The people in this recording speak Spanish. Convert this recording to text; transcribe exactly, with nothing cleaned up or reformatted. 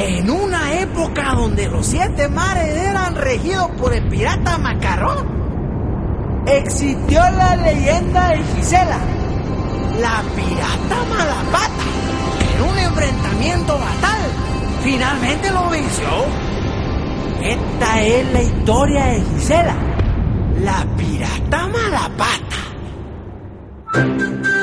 En una época donde los siete mares eran regidos por el pirata Macarrón, existió la leyenda de Gisela, la pirata Malapata, que en un enfrentamiento fatal finalmente lo venció. Esta es la historia de Gisela, la pirata Malapata.